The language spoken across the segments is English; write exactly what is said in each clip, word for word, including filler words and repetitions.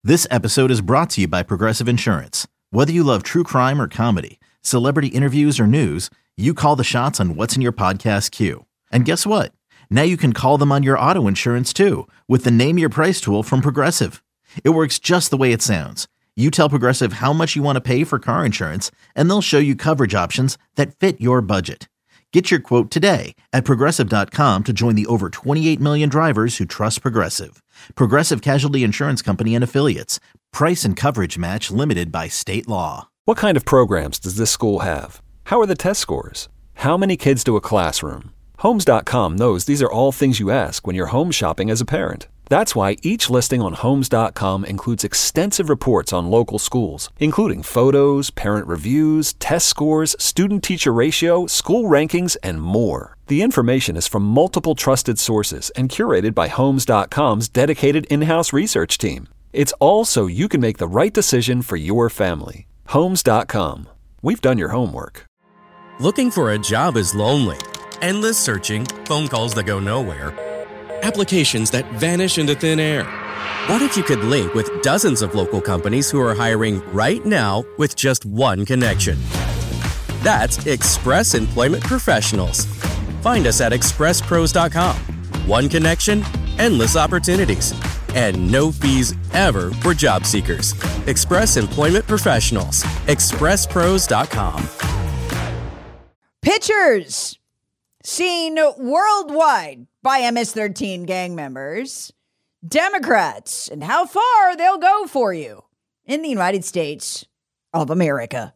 This episode is brought to you by Progressive Insurance. Whether you love true crime or comedy, celebrity interviews or news, you call the shots on what's in your podcast queue. And guess what? Now you can call them on your auto insurance too with the Name Your Price tool from Progressive. It works just the way it sounds. You tell Progressive how much you want to pay for car insurance, and they'll show you coverage options that fit your budget. Get your quote today at Progressive dot com to join the over twenty-eight million drivers who trust Progressive. Progressive Casualty Insurance Company and Affiliates. Price and coverage match limited by state law. What kind of programs does this school have? How are the test scores? How many kids to a classroom? Homes dot com knows these are all things you ask when you're home shopping as a parent. That's why each listing on Homes dot com includes extensive reports on local schools, including photos, parent reviews, test scores, student-teacher ratio, school rankings, and more. The information is from multiple trusted sources and curated by Homes dot com's dedicated in-house research team. It's all so you can make the right decision for your family. Homes dot com. We've done your homework. Looking for a job is lonely. Endless searching, phone calls that go nowhere, applications that vanish into thin air. What if you could link with dozens of local companies who are hiring right now with just one connection? That's Express Employment Professionals. Find us at express pros dot com. One connection, endless opportunities, and no fees ever for job seekers. Express Employment Professionals. express pros dot com. Pictures seen worldwide by M S thirteen gang members, Democrats, and how far they'll go for you in the United States of America.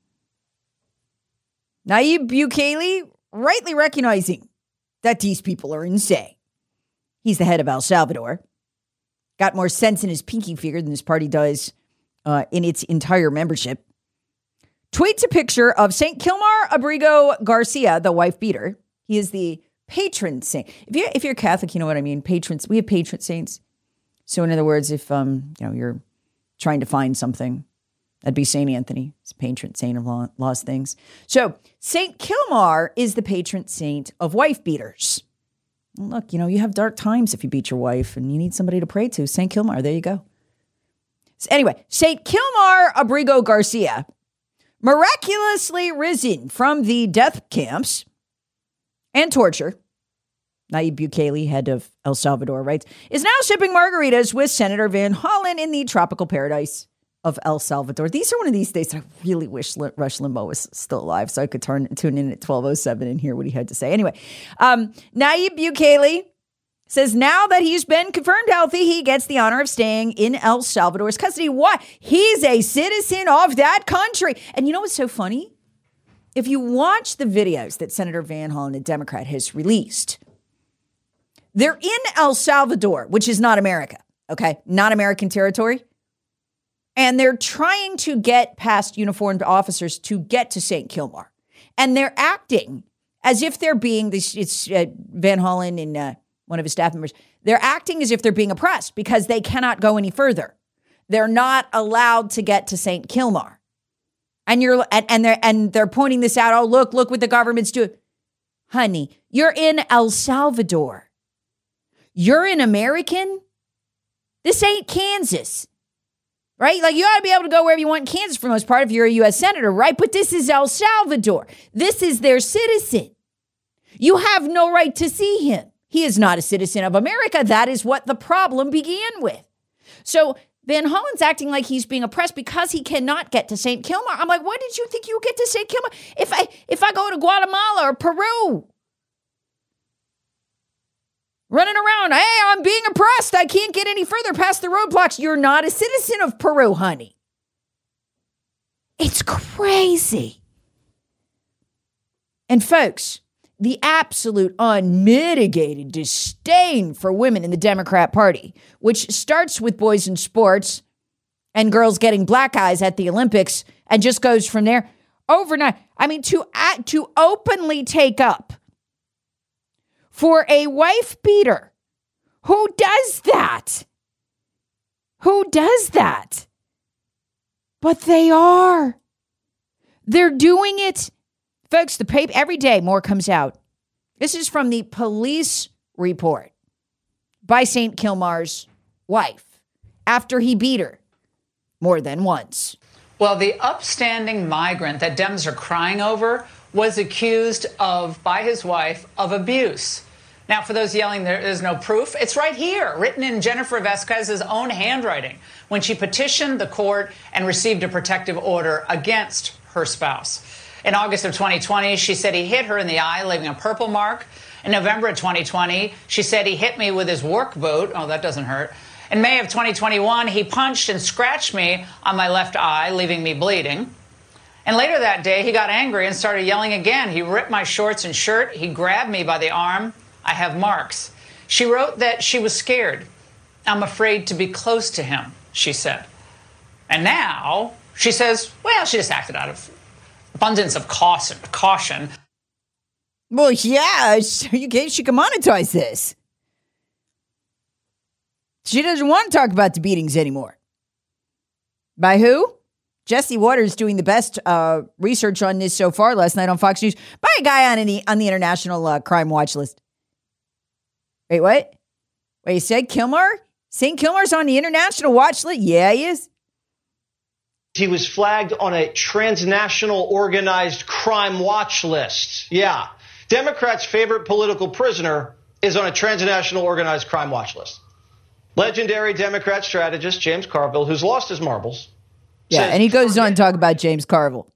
Nayib Bukele rightly recognizing that these people are insane. He's the head of El Salvador. Got more sense in his pinky finger than his party does uh, in its entire membership. Tweets a picture of Saint Kilmar Abrigo Garcia, the wife beater. He is the patron saint. If you're, if you're Catholic, you know what I mean. Patrons. We have patron saints. So in other words, if um, you know, you're trying to find something, that'd be Saint Anthony. He's a patron saint of lost things. So Saint Kilmar is the patron saint of wife beaters. Look, you know, you have dark times if you beat your wife and you need somebody to pray to. Saint Kilmar, there you go. So anyway, Saint Kilmar Abrigo Garcia, miraculously risen from the death camps and torture, Nayib Bukele, head of El Salvador, writes, is now sipping margaritas with Senator Van Hollen in the tropical paradise of El Salvador. These are one of these days that I really wish Rush Limbaugh was still alive so I could turn tune in at twelve oh seven and hear what he had to say. Anyway, um, Nayib Bukele says now that he's been confirmed healthy, he gets the honor of staying in El Salvador's custody. Why? He's a citizen of that country. And you know what's so funny? If you watch the videos that Senator Van Hollen, a Democrat, has released, they're in El Salvador, which is not America, okay? Not American territory. And they're trying to get past uniformed officers to get to Saint Kilmar. And they're acting as if they're being, this. it's uh, Van Hollen and uh, one of his staff members, they're acting as if they're being oppressed because they cannot go any further. They're not allowed to get to Saint Kilmar. And you're and, and they're and they're pointing this out. Oh, look, look what the government's doing. Honey, you're in El Salvador. You're an American. This ain't Kansas. Right? Like, you ought to be able to go wherever you want in Kansas for the most part if you're a U S senator, right? But this is El Salvador. This is their citizen. You have no right to see him. He is not a citizen of America. That is what the problem began with. So Van Hollen's acting like he's being oppressed because he cannot get to Saint Kilmar. I'm like, what did you think you would get to Saint Kilmar? If I if I go to Guatemala or Peru, running around, hey, I'm being oppressed. I can't get any further past the roadblocks. You're not a citizen of Peru, honey. It's crazy. And folks, the absolute unmitigated disdain for women in the Democrat Party, which starts with boys in sports and girls getting black eyes at the Olympics and just goes from there overnight. I mean, to, uh, to openly take up for a wife beater. Who does that? Who does that? But they are. They're doing it. Folks, the paper, every day more comes out. This is from the police report by Saint Kilmar's wife. after he beat her more than once. Well, the upstanding migrant that Dems are crying over was accused of, by his wife, of abuse. Now, for those yelling there is no proof, it's right here, written in Jennifer Vasquez's own handwriting when she petitioned the court and received a protective order against her spouse. In August of twenty twenty, she said he hit her in the eye, leaving a purple mark. In November of twenty twenty, she said he hit me with his work boot. Oh, that doesn't hurt. In May of twenty twenty-one, he punched and scratched me on my left eye, leaving me bleeding. And later that day, he got angry and started yelling again. He ripped my shorts and shirt. He grabbed me by the arm. I have marks. She wrote that she was scared. I'm afraid to be close to him, she said. And now she says, well, she just acted out of abundance of caution. caution. Well, yeah, she can monetize this. She doesn't want to talk about the beatings anymore. By who? Jesse Waters doing the best uh, research on this so far last night on Fox News by a guy on, any, on the International uh, Crime Watch list. Wait, what? Wait, you said Kilmer? Saint Kilmer's on the International Watch list? Yeah, he is. He was flagged on a transnational organized crime watch list. Yeah. Democrats' favorite political prisoner is on a transnational organized crime watch list. Legendary Democrat strategist James Carville, who's lost his marbles. Yeah, says, and he goes on to talk about James Carville.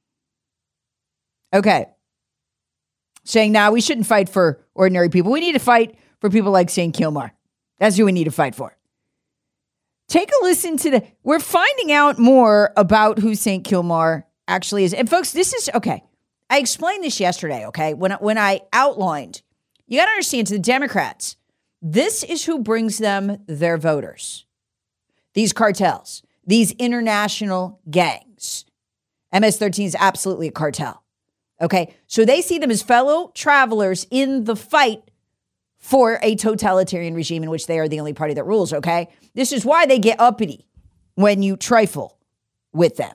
Okay. Saying now we shouldn't fight for ordinary people. We need to fight for people like Saint Kilmer. That's who we need to fight for. Take a listen to the... We're finding out more about who Saint Kilmer actually is. And folks, this is... Okay. I explained this yesterday, okay? When, when I outlined... You got to understand, to the Democrats, this is who brings them their voters. These cartels. These international gangs. M S thirteen is absolutely a cartel. Okay? So they see them as fellow travelers in the fight for a totalitarian regime in which they are the only party that rules, okay? This is why they get uppity when you trifle with them.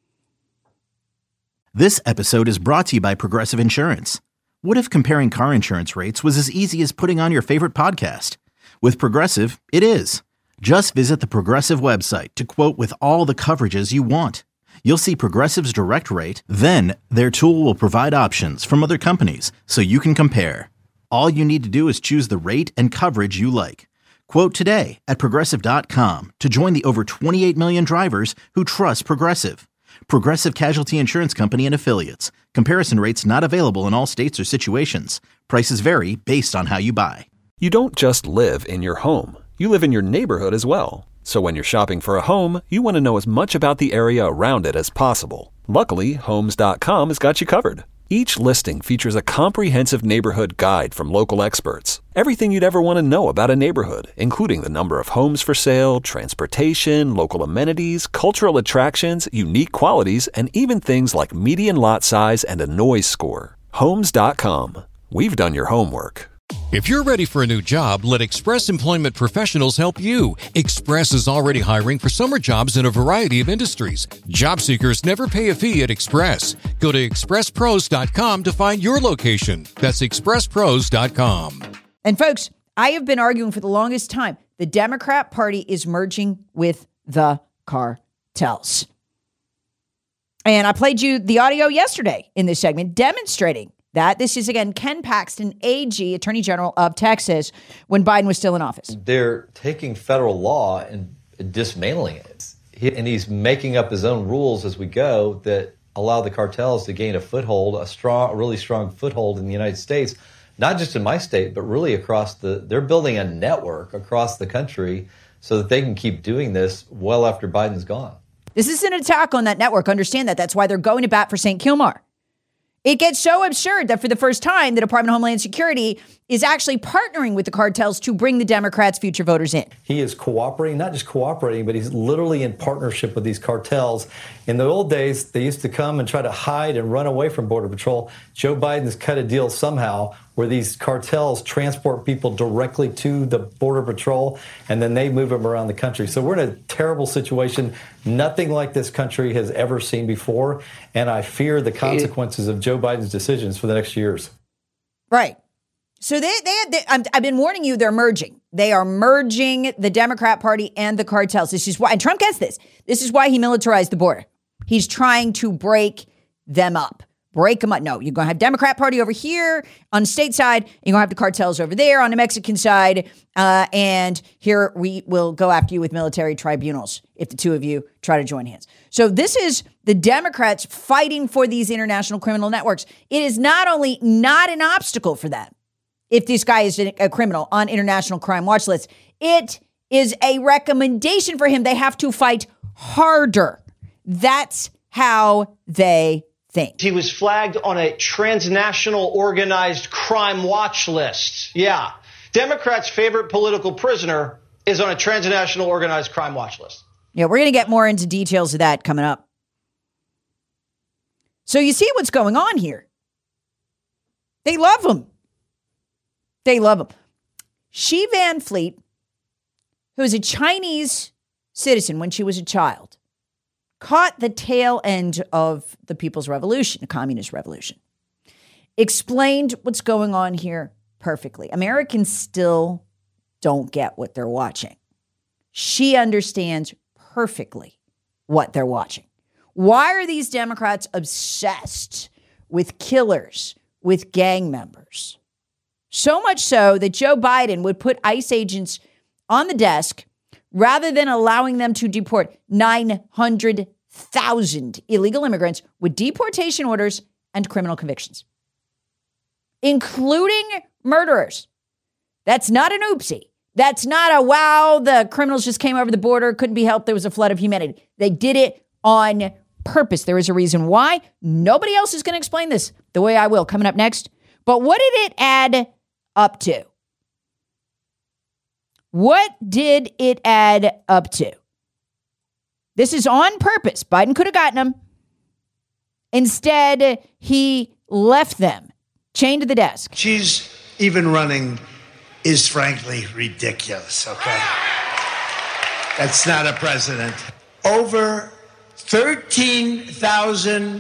This episode is brought to you by Progressive Insurance. What if comparing car insurance rates was as easy as putting on your favorite podcast? With Progressive, it is. Just visit the Progressive website to quote with all the coverages you want. You'll see Progressive's direct rate, then their tool will provide options from other companies so you can compare. All you need to do is choose the rate and coverage you like. Quote today at Progressive dot com to join the over twenty-eight million drivers who trust Progressive. Progressive Casualty Insurance Company and Affiliates. Comparison rates not available in all states or situations. Prices vary based on how you buy. You don't just live in your home. You live in your neighborhood as well. So when you're shopping for a home, you want to know as much about the area around it as possible. Luckily, Homes dot com has got you covered. Each listing features a comprehensive neighborhood guide from local experts. Everything you'd ever want to know about a neighborhood, including the number of homes for sale, transportation, local amenities, cultural attractions, unique qualities, and even things like median lot size and a noise score. Homes dot com. We've done your homework. If you're ready for a new job, let Express Employment Professionals help you. Express is already hiring for summer jobs in a variety of industries. Job seekers never pay a fee at Express. Go to express pros dot com to find your location. That's express pros dot com. And folks, I have been arguing for the longest time. The Democrat Party is merging with the cartels. And I played you the audio yesterday in this segment demonstrating that. This is, again, Ken Paxton, A G, Attorney General of Texas, when Biden was still in office. They're taking federal law and dismantling it. He, and he's making up his own rules as we go that allow the cartels to gain a foothold, a strong, a really strong foothold in the United States, not just in my state, but really across the, they're building a network across the country so that they can keep doing this well after Biden's gone. This is an attack on that network. Understand that. That's why they're going to bat for Saint Kilmer. It gets so absurd that for the first time, the Department of Homeland Security is actually partnering with the cartels to bring the Democrats' future voters in. He is cooperating, not just cooperating, but he's literally in partnership with these cartels. In the old days, they used to come and try to hide and run away from Border Patrol. Joe Biden's cut a deal somehow where these cartels transport people directly to the Border Patrol, and then they move them around the country. So we're in a terrible situation. Nothing like this country has ever seen before, and I fear the consequences of Joe Biden's decisions for the next years. Right. So they, they, they I'm, I've been warning you, they're merging. They are merging the Democrat Party and the cartels. This is why, and Trump gets this. This is why he militarized the border. He's trying to break them up. Break them up. No, you're going to have Democrat Party over here on the state side. You're going to have the cartels over there on the Mexican side. Uh, and here we will go after you with military tribunals if the two of you try to join hands. So this is the Democrats fighting for these international criminal networks. It is not only not an obstacle for them if this guy is a criminal on international crime watch lists, it is a recommendation for him. They have to fight harder. That's how they think. He was flagged on a transnational organized crime watch list. Yeah. Democrats' favorite political prisoner is on a transnational organized crime watch list. Yeah, we're going to get more into details of that coming up. So you see what's going on here. They love him. They love him. Xi Van Fleet, who is a Chinese citizen when she was a child, caught the tail end of the People's Revolution, the Communist Revolution, explained what's going on here perfectly. Americans still don't get what they're watching. She understands perfectly what they're watching. Why are these Democrats obsessed with killers, with gang members? So much so that Joe Biden would put ICE agents on the desk rather than allowing them to deport nine hundred thousand illegal immigrants with deportation orders and criminal convictions, including murderers. That's not an oopsie. That's not a, wow, the criminals just came over the border, couldn't be helped, there was a flood of humanity. They did it on purpose. There is a reason why. Nobody else is going to explain this the way I will coming up next. But what did it add up to? What did it add up to? This is on purpose. Biden could have gotten them. Instead, he left them chained to the desk. She's even running is frankly ridiculous, okay? That's not a president. Over thirteen thousand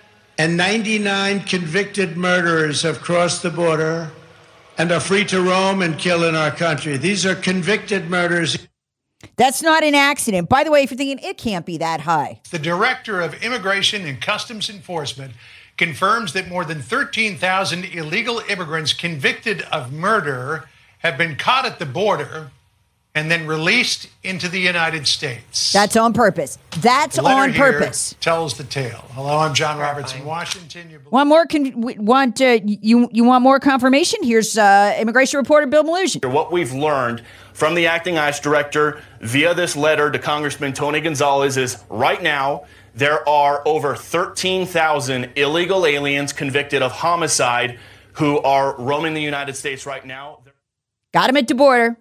ninety-nine convicted murderers have crossed the border and are free to roam and kill in our country. These are convicted murders. That's not an accident. By the way, if you're thinking it can't be that high. The Director of Immigration and Customs Enforcement confirms that more than thirteen thousand illegal immigrants convicted of murder have been caught at the border and then released into the United States. That's on purpose. That's the letter on here purpose. Tells the tale. Hello, I'm John Roberts in Washington. You want more? Con- want uh, you you want more confirmation? Here's uh, immigration reporter Bill Melugin. What we've learned from the acting ICE director via this letter to Congressman Tony Gonzalez is right now there are over thirteen thousand illegal aliens convicted of homicide who are roaming the United States right now. Got him at the border.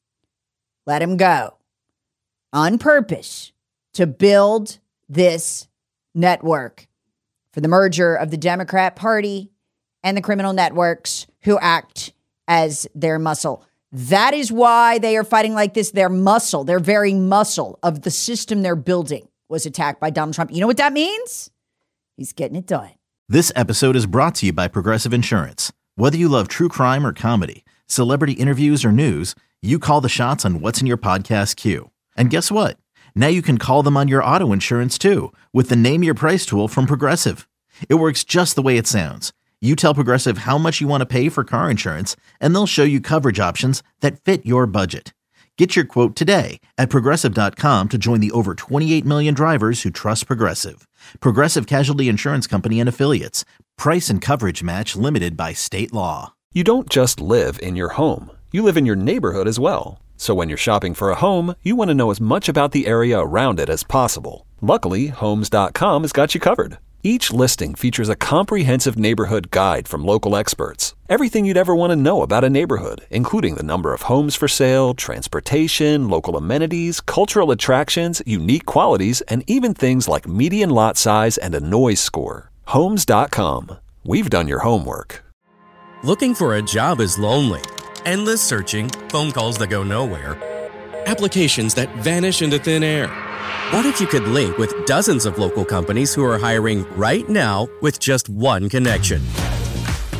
Let him go. On purpose to build this network for the merger of the Democrat Party and the criminal networks who act as their muscle. That is why they are fighting like this. Their muscle, their very muscle of the system they're building was attacked by Donald Trump. You know what that means? He's getting it done. This episode is brought to you by Progressive Insurance. Whether you love true crime or comedy, celebrity interviews or news, you call the shots on what's in your podcast queue. And guess what? Now you can call them on your auto insurance too with the Name Your Price tool from Progressive. It works just the way it sounds. You tell Progressive how much you want to pay for car insurance, and they'll show you coverage options that fit your budget. Get your quote today at Progressive dot com to join the over twenty-eight million drivers who trust Progressive. Progressive Casualty Insurance Company and Affiliates. Price and coverage match limited by state law. You don't just live in your home. You live in your neighborhood as well. So when you're shopping for a home, you want to know as much about the area around it as possible. Luckily, Homes dot com has got you covered. Each listing features a comprehensive neighborhood guide from local experts. Everything you'd ever want to know about a neighborhood, including the number of homes for sale, transportation, local amenities, cultural attractions, unique qualities, and even things like median lot size and a noise score. Homes dot com. We've done your homework. Looking for a job is lonely. Endless searching, phone calls that go nowhere, applications that vanish into thin air. What if you could link with dozens of local companies who are hiring right now with just one connection?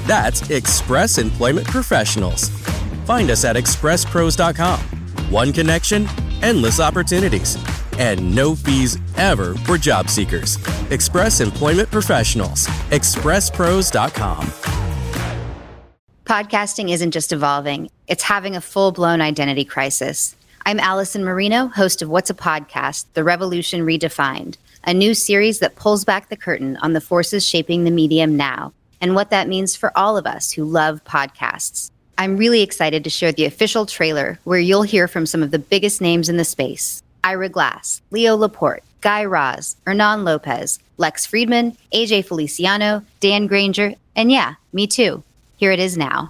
That's Express Employment Professionals. Find us at express pros dot com. One connection, endless opportunities, and no fees ever for job seekers. Express Employment Professionals. express pros dot com. Podcasting isn't just evolving, it's having a full-blown identity crisis. I'm Allison Marino, host of What's a Podcast? The Revolution Redefined, a new series that pulls back the curtain on the forces shaping the medium now and what that means for all of us who love podcasts. I'm really excited to share the official trailer where you'll hear from some of the biggest names in the space. Ira Glass, Leo Laporte, Guy Raz, Hernan Lopez, Lex Friedman, A J Feliciano, Dan Granger, and yeah, me too. Here it is now.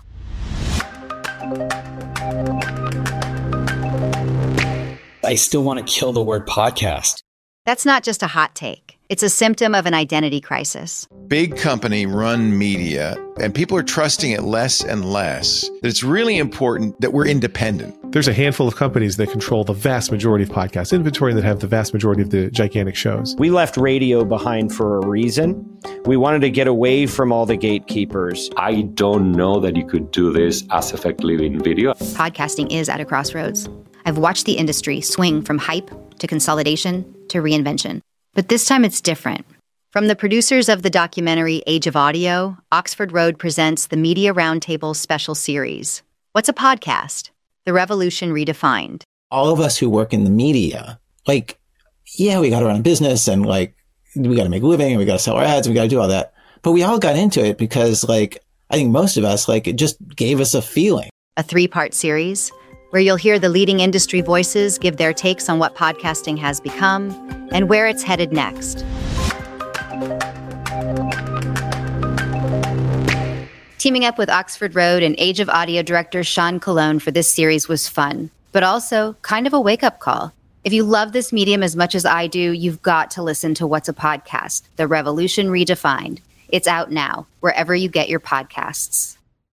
I still want to kill the word podcast. That's not just a hot take. It's a symptom of an identity crisis. Big company run media, and people are trusting it less and less. It's really important that we're independent. There's a handful of companies that control the vast majority of podcast inventory that have the vast majority of the gigantic shows. We left radio behind for a reason. We wanted to get away from all the gatekeepers. I don't know that you could do this as effectively in video. Podcasting is at a crossroads. I've watched the industry swing from hype to consolidation to reinvention. But this time it's different. From the producers of the documentary Age of Audio, Oxford Road presents the Media Roundtable special series. What's a podcast? The Revolution Redefined. All of us who work in the media, like, yeah, we got to run a business and like, we got to make a living and we got to sell our ads and we got to do all that. But we all got into it because like, I think most of us, like, it just gave us a feeling. A three-part series where you'll hear the leading industry voices give their takes on what podcasting has become and where it's headed next. Teaming up with Oxford Road and Age of Audio director Sean Colon for this series was fun, but also kind of a wake-up call. If you love this medium as much as I do, you've got to listen to What's a Podcast? The Revolution Redefined. It's out now, wherever you get your podcasts.